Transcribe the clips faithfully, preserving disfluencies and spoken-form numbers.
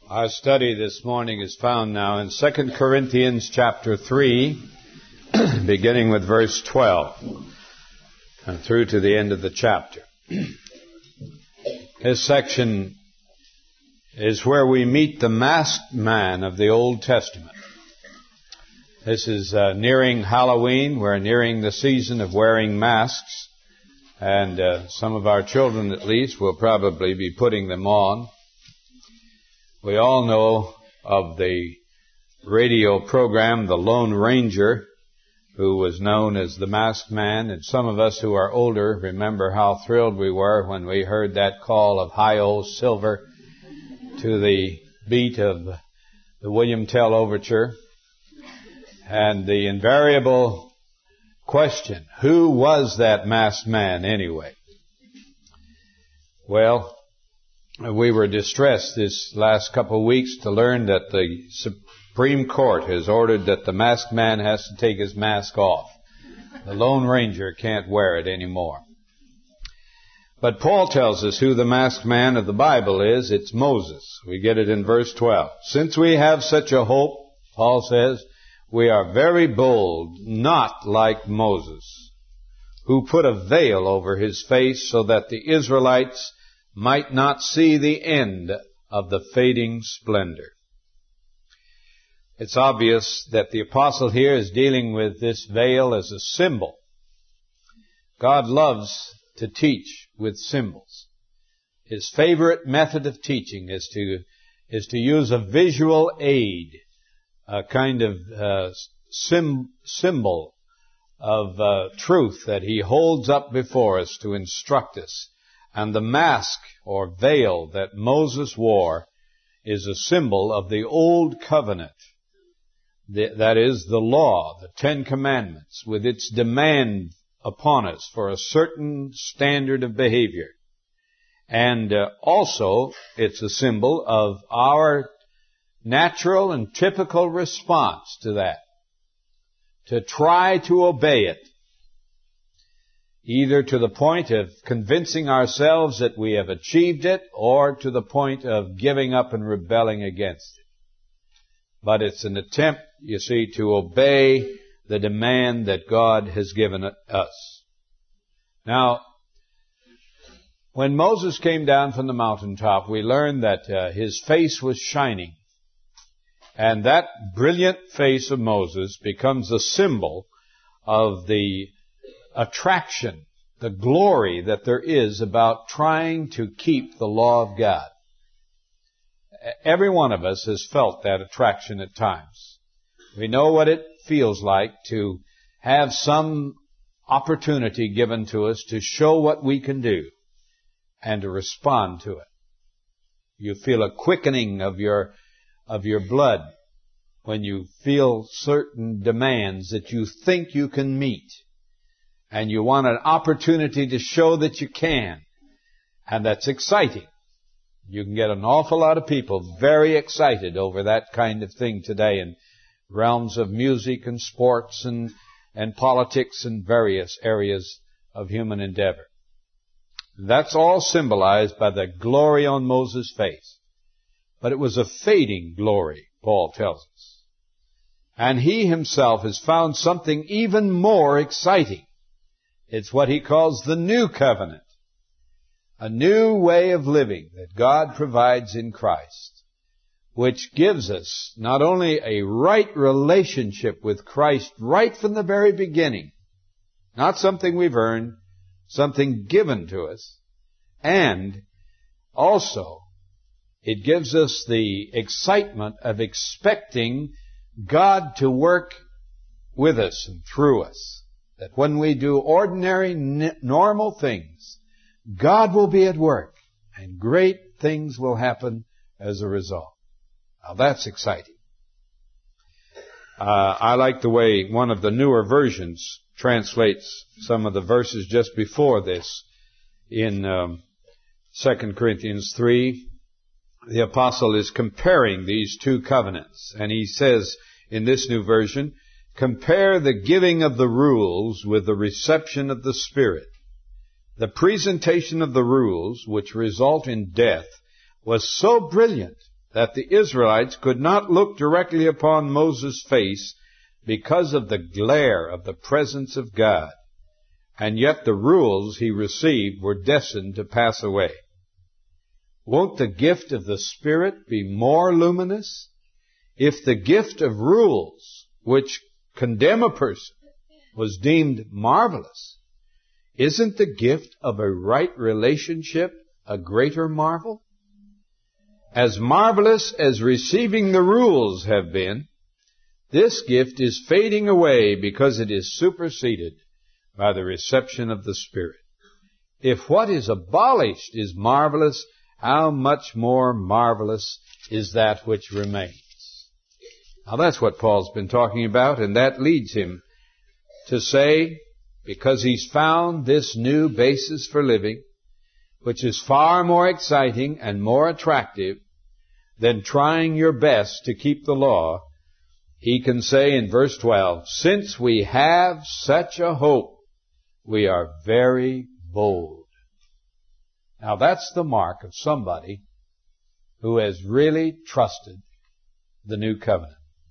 Our study this morning is found now in Second Corinthians chapter three, beginning with verse twelve, and through to the end of the chapter. This section is where we meet the masked man of the Old Testament. This is uh, nearing Halloween. We're nearing the season of wearing masks, and uh, some of our children, at least, will probably be putting them on. We all know of the radio program, The Lone Ranger, who was known as the Masked Man, and some of us who are older remember how thrilled we were when we heard that call of Hi-Yo Silver to the beat of the William Tell Overture. And the invariable question, who was that masked man anyway? Well, we were distressed this last couple of weeks to learn that the Supreme Court has ordered that the masked man has to take his mask off. The Lone Ranger can't wear it anymore. But Paul tells us who the masked man of the Bible is. It's Moses. We get it in verse twelve. Since we have such a hope, Paul says, we are very bold, not like Moses, who put a veil over his face so that the Israelites might not see the end of the fading splendor. It's obvious that the apostle here is dealing with this veil as a symbol. God loves to teach with symbols. His favorite method of teaching is to is to use a visual aid, a kind of uh, sim, symbol of uh, truth that he holds up before us to instruct us. And the mask or veil that Moses wore is a symbol of the Old Covenant. The, that is, the law, the Ten Commandments, with its demand upon us for a certain standard of behavior. And uh, also, it's a symbol of our natural and typical response to that, to try to obey it, either to the point of convincing ourselves that we have achieved it, or to the point of giving up and rebelling against it. But it's an attempt, you see, to obey the demand that God has given us. Now, when Moses came down from the mountaintop, we learned that uh, his face was shining. And that brilliant face of Moses becomes a symbol of the attraction, the glory that there is about trying to keep the law of God. Every one of us has felt that attraction at times. We know what it feels like to have some opportunity given to us to show what we can do and to respond to it. You feel a quickening of your of your blood when you feel certain demands that you think you can meet. And you want an opportunity to show that you can. And that's exciting. You can get an awful lot of people very excited over that kind of thing today in realms of music and sports and, and politics and various areas of human endeavor. That's all symbolized by the glory on Moses' face. But it was a fading glory, Paul tells us. And he himself has found something even more exciting. It's what he calls the new covenant, a new way of living that God provides in Christ, which gives us not only a right relationship with Christ right from the very beginning, not something we've earned, something given to us, and also it gives us the excitement of expecting God to work with us and through us. That when we do ordinary, n- normal things, God will be at work, and great things will happen as a result. Now that's exciting. Uh, I like the way one of the newer versions translates some of the verses just before this in um, Second Corinthians three. The apostle is comparing these two covenants, and he says in this new version, compare the giving of the rules with the reception of the Spirit. The presentation of the rules, which result in death, was so brilliant that the Israelites could not look directly upon Moses' face because of the glare of the presence of God, and yet the rules he received were destined to pass away. Won't the gift of the Spirit be more luminous? If the gift of rules, which condemn a person, was deemed marvelous, isn't the gift of a right relationship a greater marvel? As marvelous as receiving the rules have been, this gift is fading away because it is superseded by the reception of the Spirit. If what is abolished is marvelous, how much more marvelous is that which remains? Now that's what Paul's been talking about, and that leads him to say, because he's found this new basis for living, which is far more exciting and more attractive than trying your best to keep the law, he can say in verse twelve, since we have such a hope, we are very bold. Now that's the mark of somebody who has really trusted the new covenant.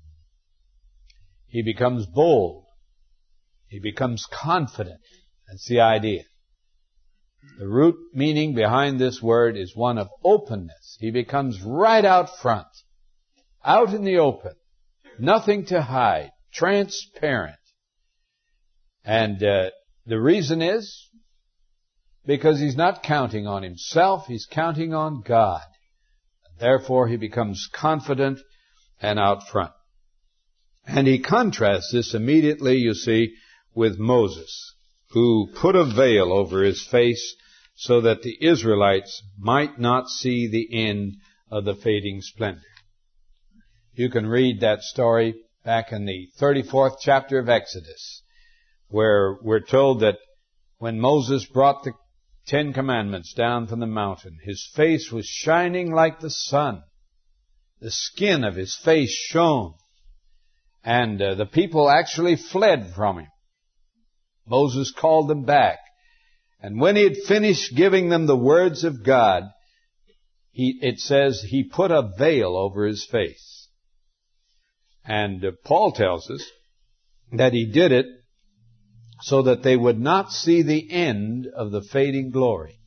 He becomes bold. He becomes confident. That's the idea. The root meaning behind this word is one of openness. He becomes right out front, out in the open, nothing to hide, transparent. And uh, the reason is because he's not counting on himself, he's counting on God. Therefore, he becomes confident and out front. And he contrasts this immediately, you see, with Moses, who put a veil over his face so that the Israelites might not see the end of the fading splendor. You can read that story back in the thirty-fourth chapter of Exodus, where we're told that when Moses brought the Ten Commandments down from the mountain, his face was shining like the sun. The skin of his face shone. And uh, the people actually fled from him. Moses called them back. And when he had finished giving them the words of God, he, it says he put a veil over his face. And uh, Paul tells us that he did it so that they would not see the end of the fading glory.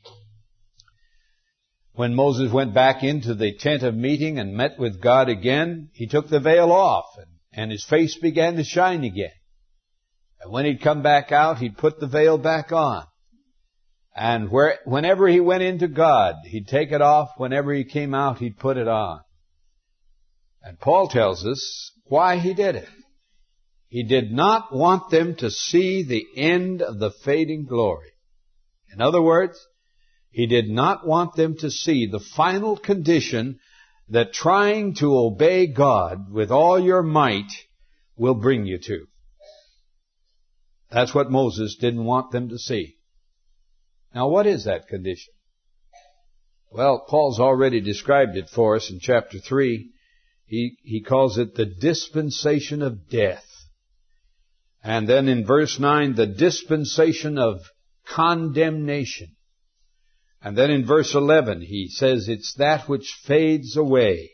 When Moses went back into the tent of meeting and met with God again, he took the veil off, and, and his face began to shine again. And when he'd come back out, he'd put the veil back on. And where, whenever he went into God, he'd take it off. Whenever he came out, he'd put it on. And Paul tells us why he did it. He did not want them to see the end of the fading glory. In other words, he did not want them to see the final condition that trying to obey God with all your might will bring you to. That's what Moses didn't want them to see. Now, what is that condition? Well, Paul's already described it for us in chapter three. He, he calls it the dispensation of death. And then in verse nine, the dispensation of condemnation. And then in verse eleven, he says it's that which fades away.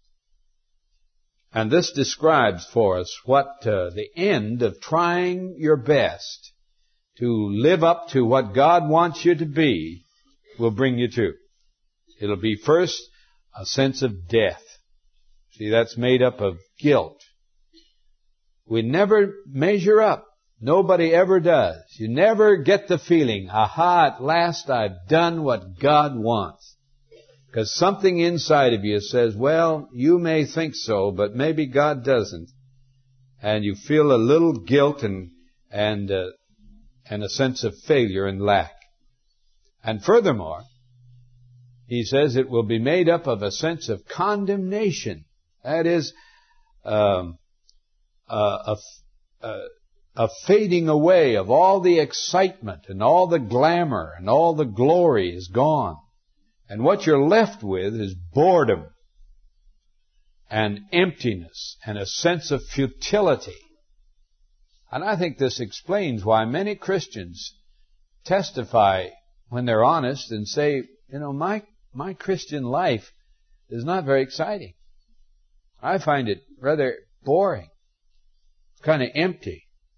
And this describes for us what uh, the end of trying your best to live up to what God wants you to be will bring you to. It'll be first a sense of death. See, that's made up of guilt. We never measure up. Nobody ever does. You never get the feeling, aha, at last I've done what God wants. Because something inside of you says, well, you may think so, but maybe God doesn't. And you feel a little guilt and, and, uh, and a sense of failure and lack. And furthermore, he says it will be made up of a sense of condemnation. That is, um, uh, a, a, a fading away of all the excitement and all the glamour and all the glory is gone. And what you're left with is boredom and emptiness and a sense of futility. And I think this explains why many Christians testify when they're honest and say, you know, my, my Christian life is not very exciting. I find it rather boring. It's kind of empty.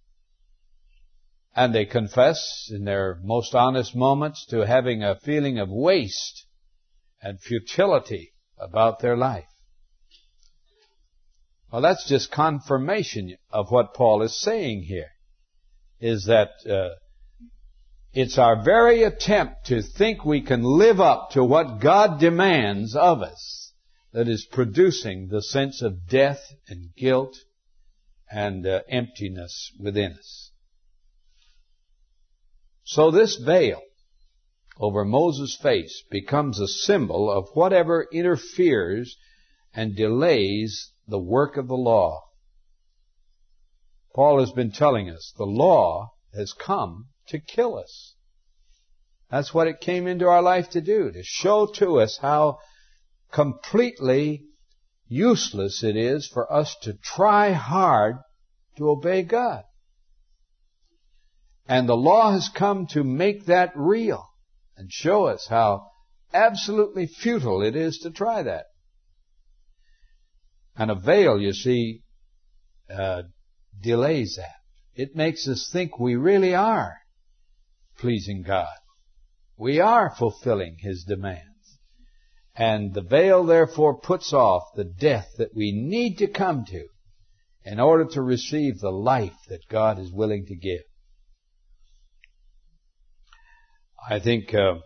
And they confess in their most honest moments to having a feeling of waste and futility about their life. Well, that's just confirmation of what Paul is saying here, is that uh, it's our very attempt to think we can live up to what God demands of us that is producing the sense of death and guilt and uh, emptiness within us. So this veil over Moses' face becomes a symbol of whatever interferes and delays the work of the law. Paul has been telling us the law has come to kill us. That's what it came into our life to do, to show to us how completely useless it is for us to try hard to obey God. And the law has come to make that real and show us how absolutely futile it is to try that. And a veil, you see, uh, delays that. It makes us think we really are pleasing God. We are fulfilling His demands. And the veil therefore puts off the death that we need to come to in order to receive the life that God is willing to give. I think uh,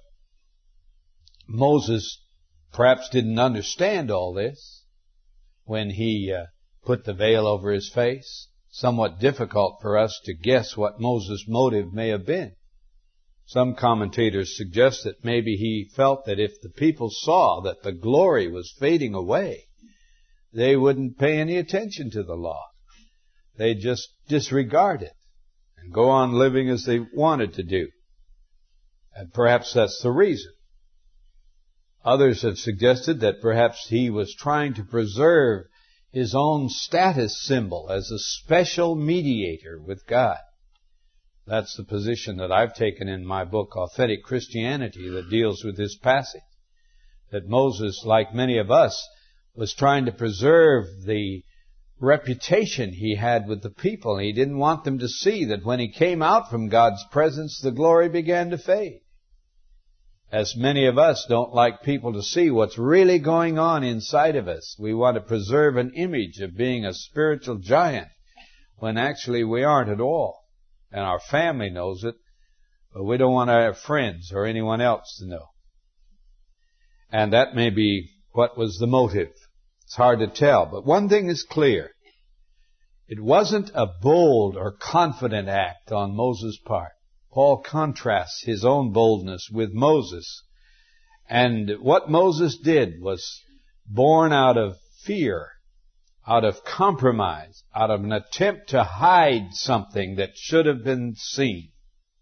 Moses perhaps didn't understand all this when he uh, put the veil over his face. Somewhat difficult for us to guess what Moses' motive may have been. Some commentators suggest that maybe he felt that if the people saw that the glory was fading away, they wouldn't pay any attention to the law. They'd just disregard it and go on living as they wanted to do. And perhaps that's the reason. Others have suggested that perhaps he was trying to preserve his own status symbol as a special mediator with God. That's the position that I've taken in my book, Authentic Christianity, that deals with this passage. That Moses, like many of us, was trying to preserve the reputation he had with the people. He didn't want them to see that when he came out from God's presence, the glory began to fade. As many of us don't like people to see what's really going on inside of us. We want to preserve an image of being a spiritual giant when actually we aren't at all. And our family knows it, but we don't want our friends or anyone else to know. And that may be what was the motive. It's hard to tell. But one thing is clear. It wasn't a bold or confident act on Moses' part. Paul contrasts his own boldness with Moses. And what Moses did was born out of fear, out of compromise, out of an attempt to hide something that should have been seen.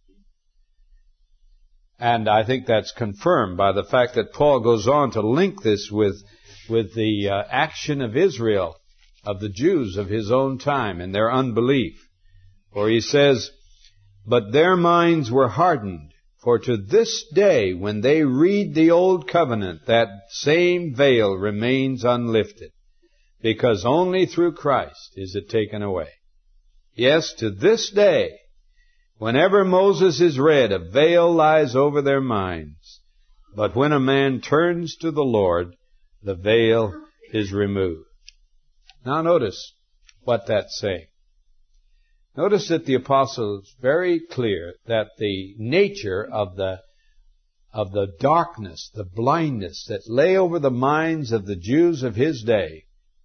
And I think that's confirmed by the fact that Paul goes on to link this with, with the uh, action of Israel, of the Jews of his own time and their unbelief. For he says, "But their minds were hardened, for to this day when they read the old covenant, that same veil remains unlifted, because only through Christ is it taken away." Yes, to this day, whenever Moses is read, a veil lies over their minds. But when a man turns to the Lord, the veil is removed. Now notice what that's saying. Notice that the apostle is very clear that the nature of the of the darkness, the blindness that lay over the minds of the Jews of his day,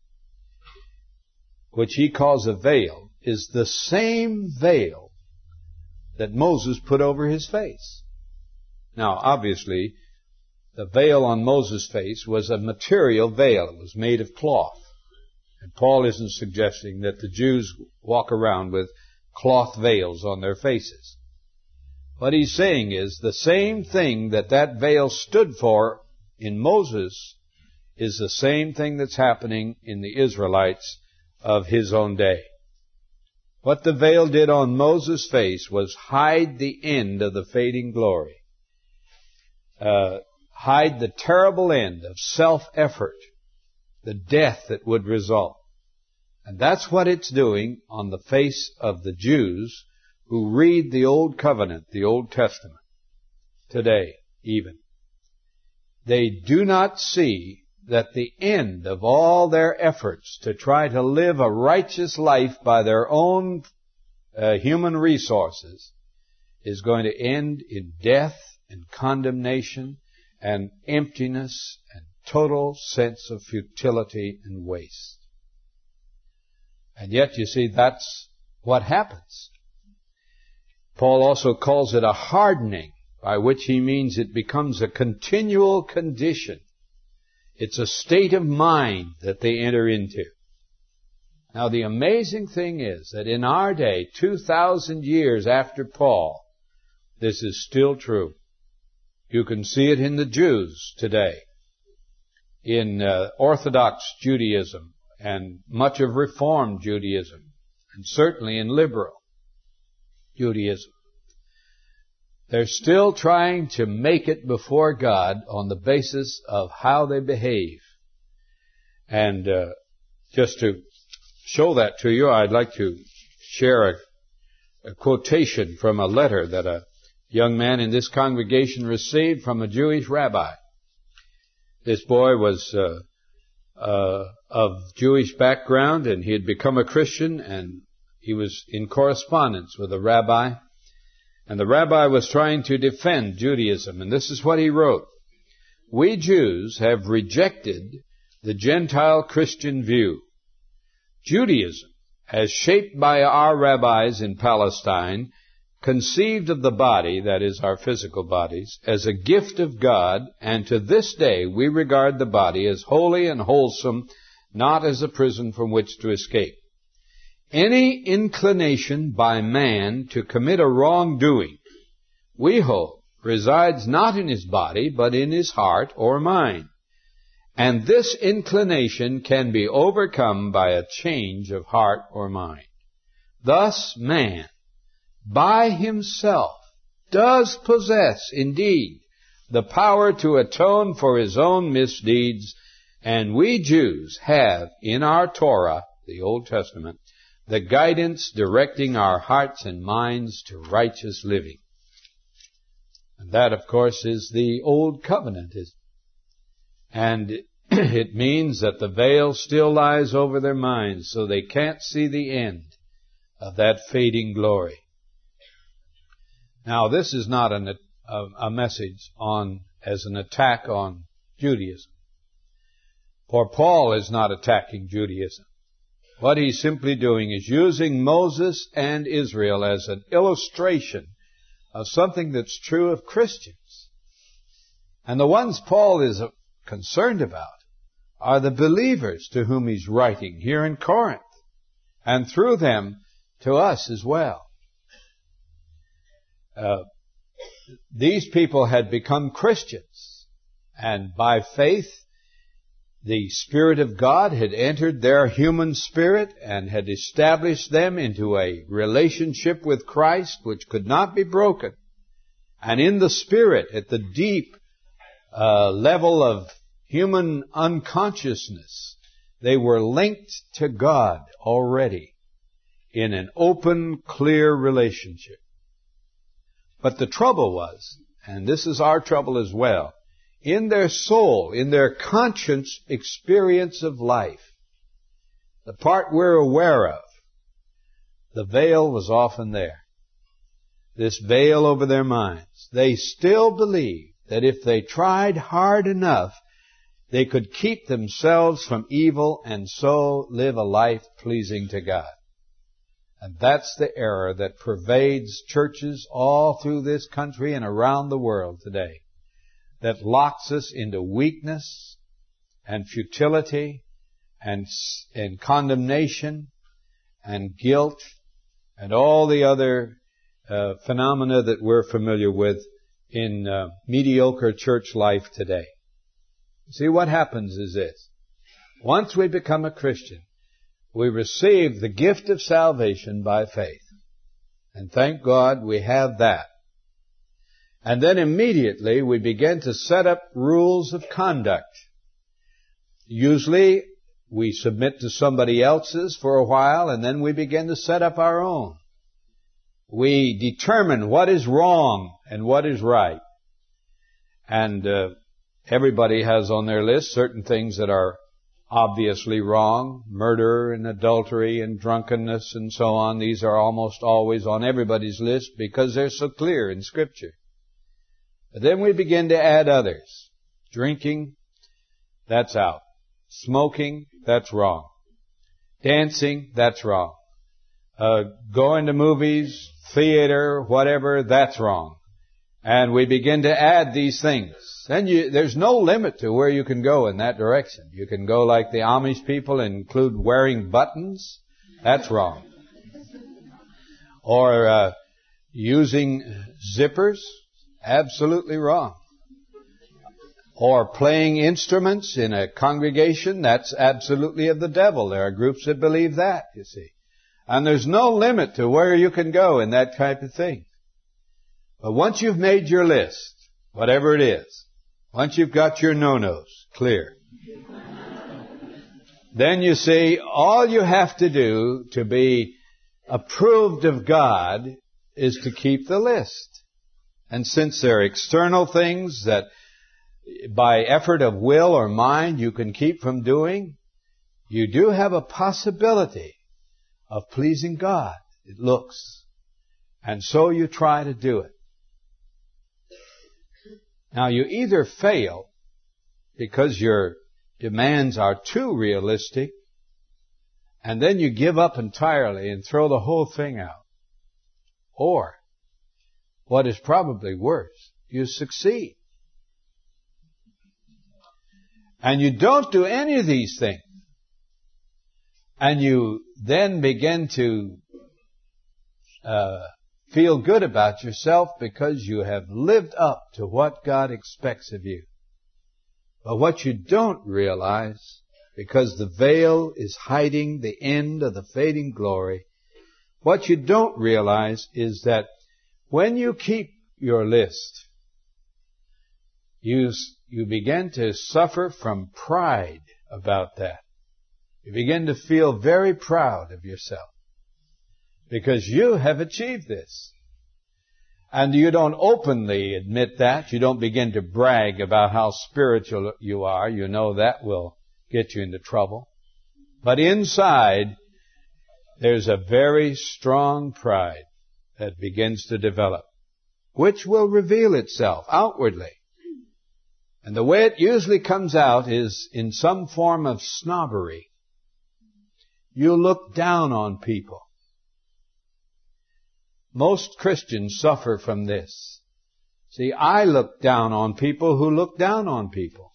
which he calls a veil, is the same veil that Moses put over his face. Now, obviously, the veil on Moses' face was a material veil. It was made of cloth. And Paul isn't suggesting that the Jews walk around with cloth veils on their faces. What he's saying is the same thing that that veil stood for in Moses is the same thing that's happening in the Israelites of his own day. What the veil did on Moses' face was hide the end of the fading glory. Uh, hide the terrible end of self-effort, the death that would result. And that's what it's doing on the face of the Jews who read the Old Covenant, the Old Testament, today even. They do not see that the end of all their efforts to try to live a righteous life by their own uh, human resources is going to end in death and condemnation and emptiness and total sense of futility and waste. And yet, you see, that's what happens. Paul also calls it a hardening, by which he means it becomes a continual condition. It's a state of mind that they enter into. Now, the amazing thing is that in our day, two thousand years after Paul, this is still true. You can see it in the Jews today, in uh, Orthodox Judaism, and much of Reformed Judaism, and certainly in liberal Judaism. They're still trying to make it before God on the basis of how they behave. And uh, just to show that to you, I'd like to share a, a quotation from a letter that a young man in this congregation received from a Jewish rabbi. This boy was uh, uh, of Jewish background, and he had become a Christian, and he was in correspondence with a rabbi. And the rabbi was trying to defend Judaism, and this is what he wrote. We Jews have rejected the Gentile Christian view. Judaism, as shaped by our rabbis in Palestine, conceived of the body, that is, our physical bodies, as a gift of God, and to this day we regard the body as holy and wholesome, not as a prison from which to escape. Any inclination by man to commit a wrongdoing, we hold, resides not in his body, but in his heart or mind. And this inclination can be overcome by a change of heart or mind. Thus, man, by himself, does possess, indeed, the power to atone for his own misdeeds, and we Jews have in our Torah, the Old Testament, the guidance directing our hearts and minds to righteous living. And that, of course, is the Old Covenant. And it means that the veil still lies over their minds, so they can't see the end of that fading glory. Now, this is not an, a, a message on as an attack on Judaism. For Paul is not attacking Judaism. What he's simply doing is using Moses and Israel as an illustration of something that's true of Christians. And the ones Paul is concerned about are the believers to whom he's writing here in Corinth, and through them to us as well. Uh, these people had become Christians, and by faith the Spirit of God had entered their human spirit and had established them into a relationship with Christ which could not be broken. And in the Spirit, at the deep uh, level of human unconsciousness, they were linked to God already in an open, clear relationship. But the trouble was, and this is our trouble as well, in their soul, in their conscience experience of life, the part we're aware of, the veil was often there. This veil over their minds. They still believed that if they tried hard enough, they could keep themselves from evil and so live a life pleasing to God. And that's the error that pervades churches all through this country and around the world today, that locks us into weakness and futility and, and condemnation and guilt and all the other uh, phenomena that we're familiar with in uh, mediocre church life today. See, what happens is this. Once we become a Christian, we receive the gift of salvation by faith. And thank God we have that. And then immediately we begin to set up rules of conduct. Usually we submit to somebody else's for a while, and then we begin to set up our own. We determine what is wrong and what is right. And uh, everybody has on their list certain things that are obviously wrong. Murder and adultery and drunkenness and so on. These are almost always on everybody's list because they're so clear in Scripture. But then we begin to add others. Drinking, that's out. Smoking, that's wrong. Dancing, that's wrong. Uh, going to movies, theater, whatever, that's wrong. And we begin to add these things. Then you, there's no limit to where you can go in that direction. You can go like the Amish people and include wearing buttons. That's wrong. Or uh, using zippers. Absolutely wrong. Or playing instruments in a congregation. That's absolutely of the devil. There are groups that believe that, you see. And there's no limit to where you can go in that type of thing. But once you've made your list, whatever it is, once you've got your no-nos clear, then you see all you have to do to be approved of God is to keep the list. And since they're external things that by effort of will or mind you can keep from doing, you do have a possibility of pleasing God, it looks. And so you try to do it. Now you either fail because your demands are too realistic, and then you give up entirely and throw the whole thing out. Or, what is probably worse, you succeed. And you don't do any of these things. And you then begin to uh, feel good about yourself because you have lived up to what God expects of you. But what you don't realize, because the veil is hiding the end of the fading glory, what you don't realize is that when you keep your list, you, you begin to suffer from pride about that. You begin to feel very proud of yourself because you have achieved this. And you don't openly admit that. You don't begin to brag about how spiritual you are. You know that will get you into trouble. But inside, there's a very strong pride that begins to develop, which will reveal itself outwardly. And the way it usually comes out is in some form of snobbery. You look down on people. Most Christians suffer from this. See, I look down on people who look down on people.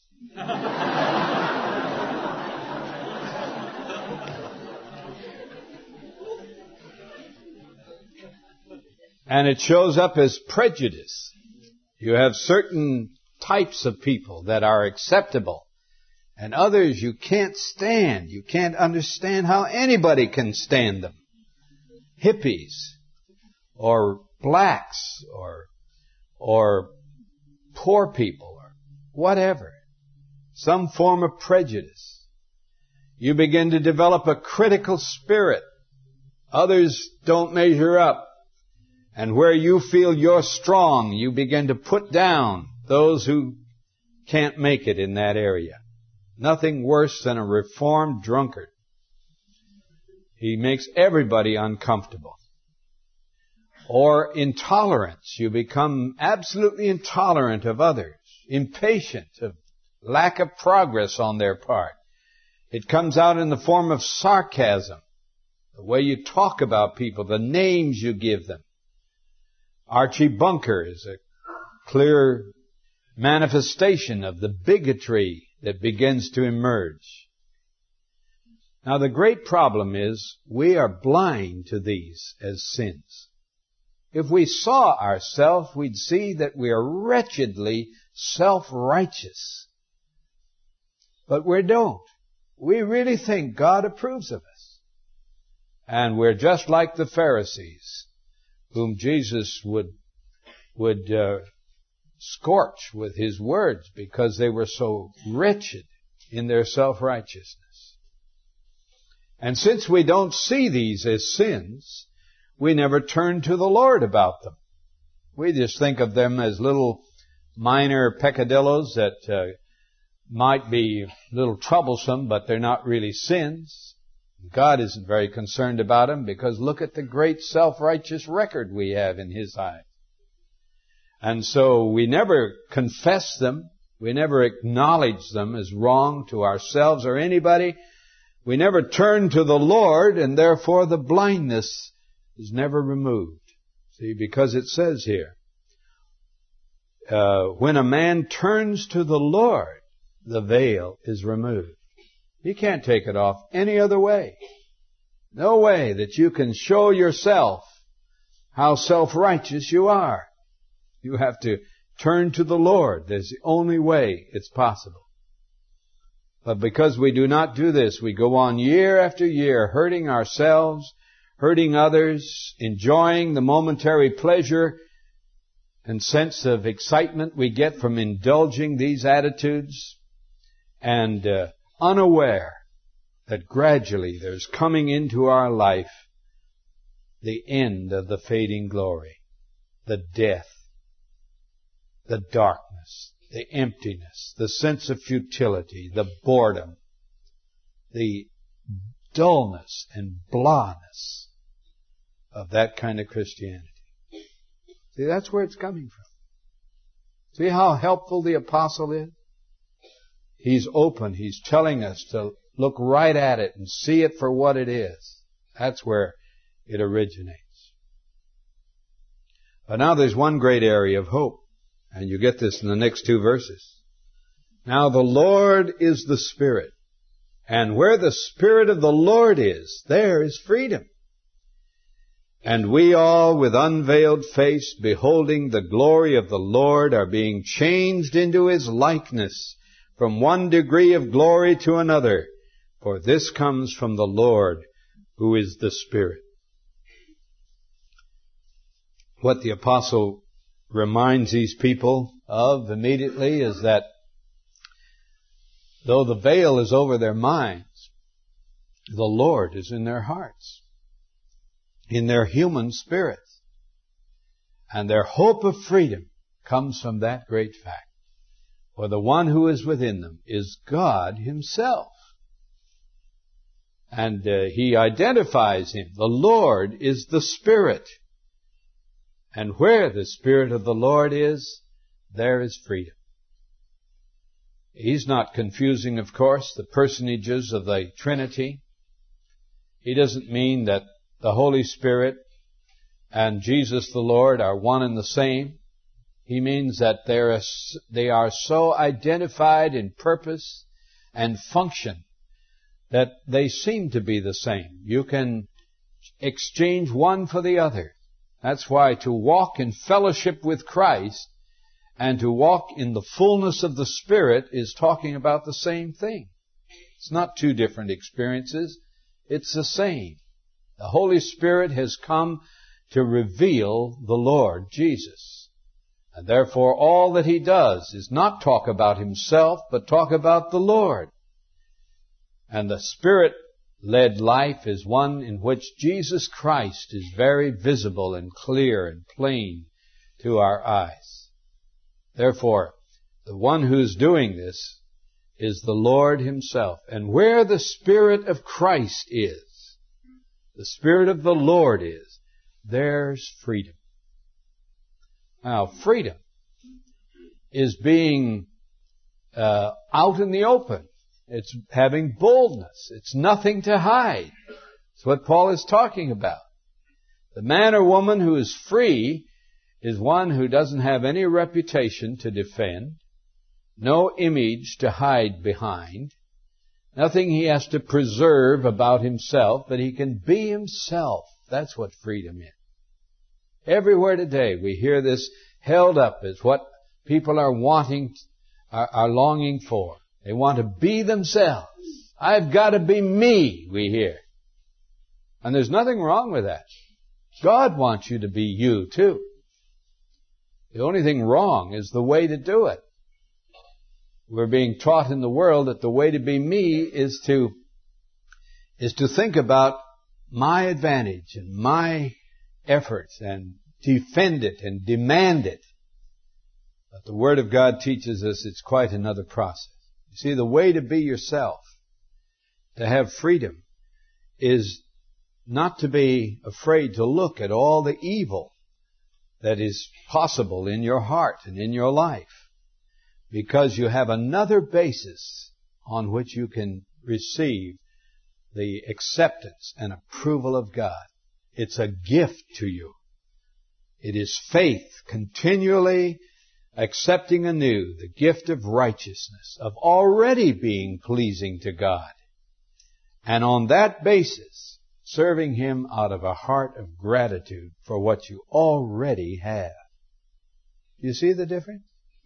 And it shows up as prejudice. You have certain types of people that are acceptable, and others you can't stand. You can't understand how anybody can stand them. Hippies, or blacks, or or poor people, or whatever. Some form of prejudice. You begin to develop a critical spirit. Others don't measure up. And where you feel you're strong, you begin to put down those who can't make it in that area. Nothing worse than a reformed drunkard. He makes everybody uncomfortable. Or intolerance. You become absolutely intolerant of others. Impatient of lack of progress on their part. It comes out in the form of sarcasm. The way you talk about people, the names you give them. Archie Bunker is a clear manifestation of the bigotry that begins to emerge. Now the great problem is we are blind to these as sins. If we saw ourselves, we'd see that we are wretchedly self-righteous. But we don't. We really think God approves of us. And we're just like the Pharisees, whom Jesus would would uh, scorched with his words because they were so wretched in their self-righteousness. And since we don't see these as sins, we never turn to the Lord about them. We just think of them as little minor peccadillos that uh, might be a little troublesome, but they're not really sins. God isn't very concerned about them because look at the great self-righteous record we have in His eyes. And so we never confess them. We never acknowledge them as wrong to ourselves or anybody. We never turn to the Lord, and therefore the blindness is never removed. See, because it says here, uh, when a man turns to the Lord, the veil is removed. You can't take it off any other way. No way that you can show yourself how self-righteous you are. You have to turn to the Lord. That's the only way it's possible. But because we do not do this, we go on year after year hurting ourselves, hurting others, enjoying the momentary pleasure and sense of excitement we get from indulging these attitudes, and uh, unaware that gradually there's coming into our life the end of the fading glory, the death, the darkness, the emptiness, the sense of futility, the boredom, the dullness and blahness of that kind of Christianity. See, that's where it's coming from. See how helpful the apostle is? He's open. He's telling us to look right at it and see it for what it is. That's where it originates. But now there's one great area of hope. And you get this in the next two verses. Now the Lord is the Spirit. And where the Spirit of the Lord is, there is freedom. And we all, with unveiled face, beholding the glory of the Lord, are being changed into His likeness from one degree of glory to another. For this comes from the Lord, who is the Spirit. What the apostle reminds these people of immediately is that though the veil is over their minds, the Lord is in their hearts, in their human spirits. And their hope of freedom comes from that great fact. For the one who is within them is God Himself. And uh, He identifies Him. The Lord is the Spirit. And where the Spirit of the Lord is, there is freedom. He's not confusing, of course, the personages of the Trinity. He doesn't mean that the Holy Spirit and Jesus the Lord are one and the same. He means that they are so identified in purpose and function that they seem to be the same. You can exchange one for the other. That's why to walk in fellowship with Christ and to walk in the fullness of the Spirit is talking about the same thing. It's not two different experiences. It's the same. The Holy Spirit has come to reveal the Lord Jesus. And therefore all that He does is not talk about Himself, but talk about the Lord. And the Spirit-led life is one in which Jesus Christ is very visible and clear and plain to our eyes. Therefore, the one who's doing this is the Lord Himself. And where the Spirit of Christ is, the Spirit of the Lord is, there's freedom. Now, freedom is being uh, out in the open. It's having boldness. It's nothing to hide. That's what Paul is talking about. The man or woman who is free is one who doesn't have any reputation to defend, no image to hide behind, nothing he has to preserve about himself, but he can be himself. That's what freedom is. Everywhere today we hear this held up as what people are wanting, are, are longing for. They want to be themselves. I've got to be me, we hear. And there's nothing wrong with that. God wants you to be you too. The only thing wrong is the way to do it. We're being taught in the world that the way to be me is to, is to think about my advantage and my efforts and defend it and demand it. But the Word of God teaches us it's quite another process. You see, the way to be yourself, to have freedom, is not to be afraid to look at all the evil that is possible in your heart and in your life, because you have another basis on which you can receive the acceptance and approval of God. It's a gift to you. It is faith continually accepting anew the gift of righteousness, of already being pleasing to God. And on that basis, serving Him out of a heart of gratitude for what you already have. You see the difference?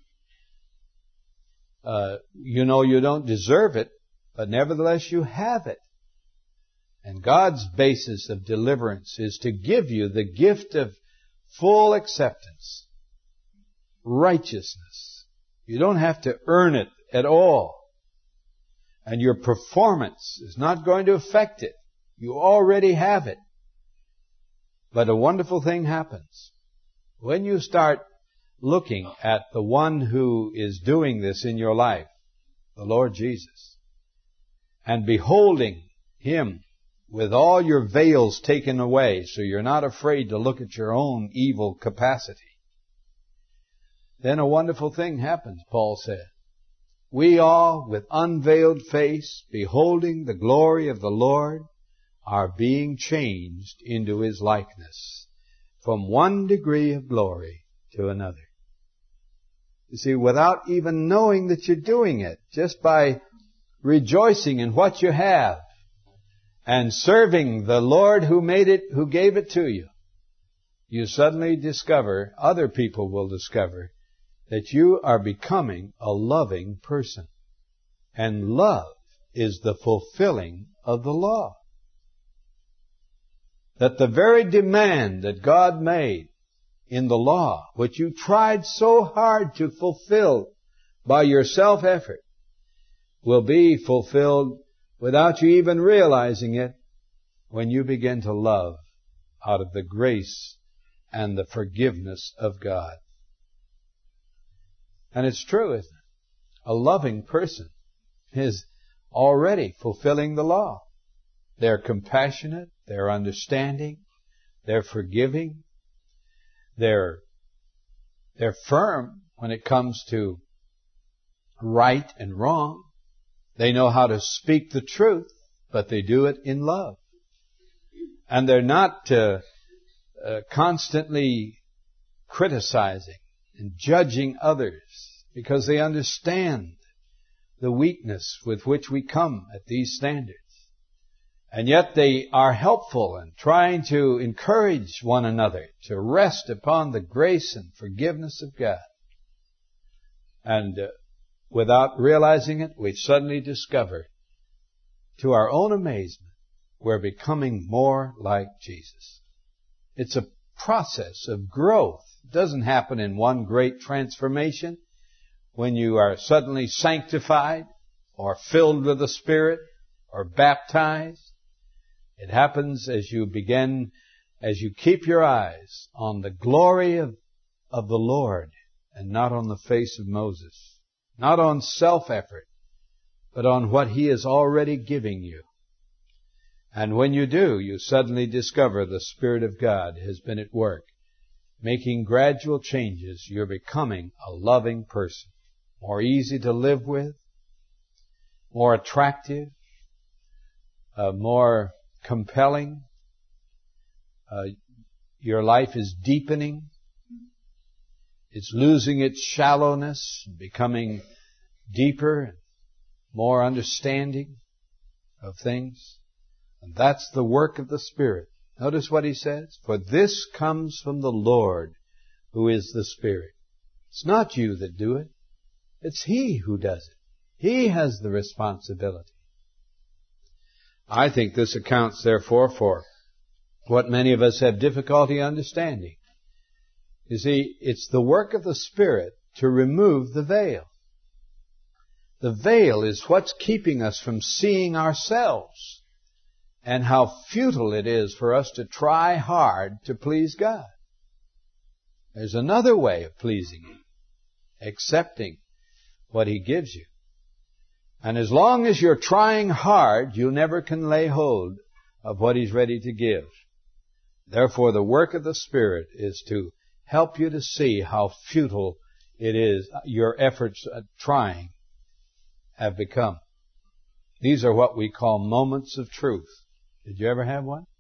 Uh, you know you don't deserve it, but nevertheless you have it. And God's basis of deliverance is to give you the gift of full acceptance, righteousness. You don't have to earn it at all. And your performance is not going to affect it. You already have it. But a wonderful thing happens. When you start looking at the one who is doing this in your life, the Lord Jesus, and beholding Him with all your veils taken away, so you're not afraid to look at your own evil capacity, then a wonderful thing happens, Paul said. We all, with unveiled face, beholding the glory of the Lord, are being changed into His likeness, from one degree of glory to another. You see, without even knowing that you're doing it, just by rejoicing in what you have and serving the Lord who made it, who gave it to you, you suddenly discover, other people will discover, that you are becoming a loving person. And love is the fulfilling of the law. That the very demand that God made in the law, which you tried so hard to fulfill by your self-effort, will be fulfilled without you even realizing it when you begin to love out of the grace and the forgiveness of God. And it's true, isn't it? A loving person is already fulfilling the law. They're compassionate, they're understanding, they're forgiving, they're, they're firm when it comes to right and wrong. They know how to speak the truth, but they do it in love. And they're not uh, uh, constantly criticizing and judging others, because they understand the weakness with which we come at these standards. And yet they are helpful in trying to encourage one another to rest upon the grace and forgiveness of God. And uh, without realizing it, we suddenly discover, to our own amazement, we're becoming more like Jesus. It's a process of growth. It doesn't happen in one great transformation when you are suddenly sanctified or filled with the Spirit or baptized. It happens as you begin, as you keep your eyes on the glory of, of the Lord and not on the face of Moses, not on self-effort, but on what He is already giving you. And when you do, you suddenly discover the Spirit of God has been at work, making gradual changes. You're becoming a loving person, more easy to live with, more attractive, uh, more compelling. Uh, your life is deepening. It's losing its shallowness, becoming deeper and more understanding of things. And that's the work of the Spirit. Notice what he says. For this comes from the Lord, who is the Spirit. It's not you that do it. It's He who does it. He has the responsibility. I think this accounts, therefore, for what many of us have difficulty understanding. You see, it's the work of the Spirit to remove the veil. The veil is what's keeping us from seeing ourselves and how futile it is for us to try hard to please God. There's another way of pleasing Him, accepting what He gives you. And as long as you're trying hard, you never can lay hold of what He's ready to give. Therefore, the work of the Spirit is to help you to see how futile it is, your efforts at trying have become. These are what we call moments of truth. Did you ever have one?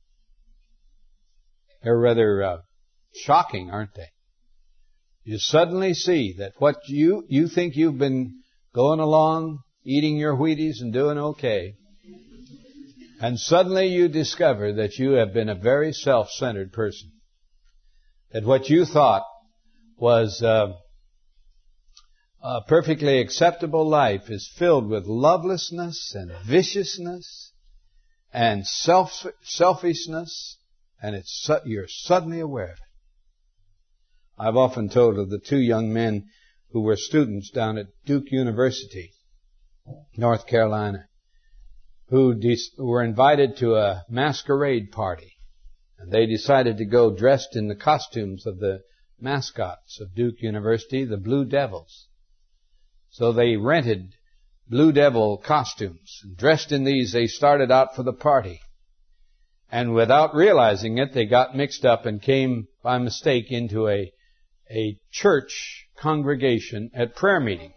They're rather uh, shocking, aren't they? You suddenly see that what you, you think you've been going along, eating your Wheaties and doing okay, and suddenly you discover that you have been a very self-centered person. That what you thought was uh, a perfectly acceptable life is filled with lovelessness and viciousness and self selfishness, and it's su- you're suddenly aware of it. I've often told of the two young men who were students down at Duke University, North Carolina, who de- were invited to a masquerade party. And they decided to go dressed in the costumes of the mascots of Duke University, the Blue Devils. So they rented Blue Devil costumes. And dressed in these, they started out for the party. And without realizing it, they got mixed up and came by mistake into a, a church congregation at prayer meeting.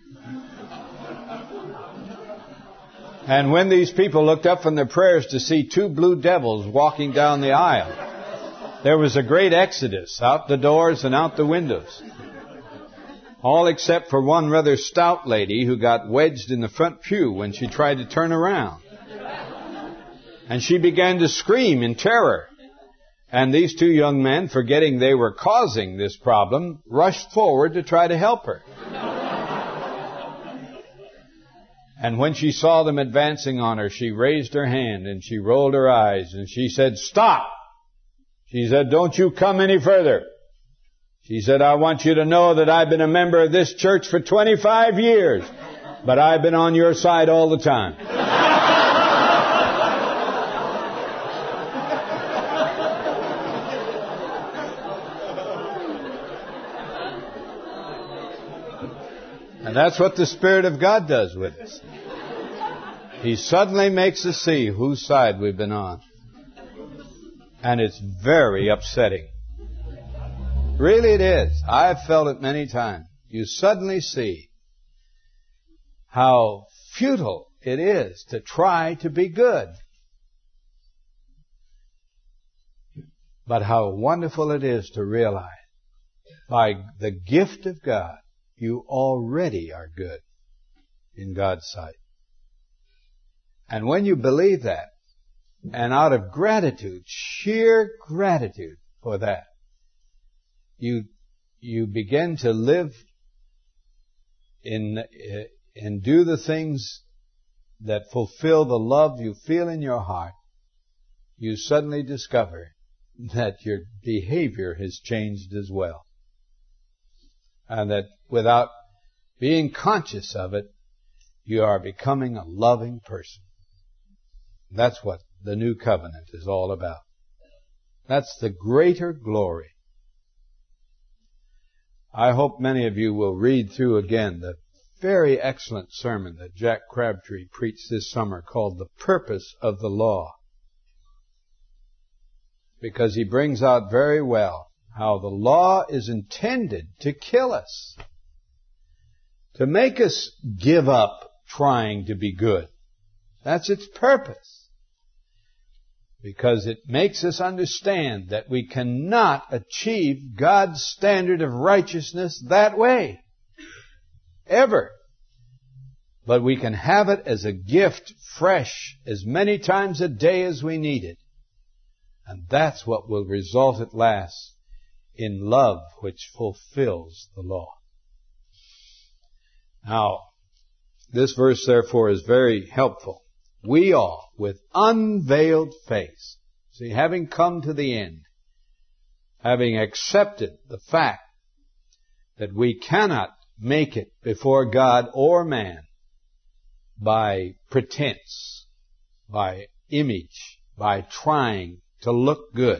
And when these people looked up from their prayers to see two blue devils walking down the aisle, there was a great exodus out the doors and out the windows. All except for one rather stout lady who got wedged in the front pew when she tried to turn around. And she began to scream in terror. And these two young men, forgetting they were causing this problem, rushed forward to try to help her. And when she saw them advancing on her, she raised her hand and she rolled her eyes and she said, "Stop!" She said, "Don't you come any further." She said, "I want you to know that I've been a member of this church for twenty-five years, but I've been on your side all the time." And that's what the Spirit of God does with us. He suddenly makes us see whose side we've been on. And it's very upsetting. Really it is. I've felt it many times. You suddenly see how futile it is to try to be good. But how wonderful it is to realize by the gift of God, you already are good in God's sight. And when you believe that, and out of gratitude, sheer gratitude for that, you you begin to live in and do the things that fulfill the love you feel in your heart, you suddenly discover that your behavior has changed as well. And that without being conscious of it, you are becoming a loving person. That's what the new covenant is all about. That's the greater glory. I hope many of you will read through again the very excellent sermon that Jack Crabtree preached this summer called The Purpose of the Law. Because he brings out very well how the law is intended to kill us, to make us give up trying to be good. That's its purpose. Because it makes us understand that we cannot achieve God's standard of righteousness that way. Ever. But we can have it as a gift, fresh, as many times a day as we need it. And that's what will result at last in love which fulfills the law. Now, this verse therefore is very helpful. We all, with unveiled face, see, having come to the end, having accepted the fact that we cannot make it before God or man by pretense, by image, by trying to look good.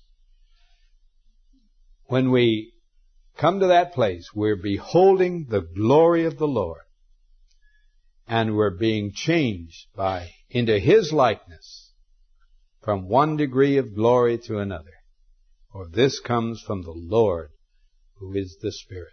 When we come to that place, we're beholding the glory of the Lord, and we're being changed by into His likeness from one degree of glory to another. For this comes from the Lord, who is the Spirit.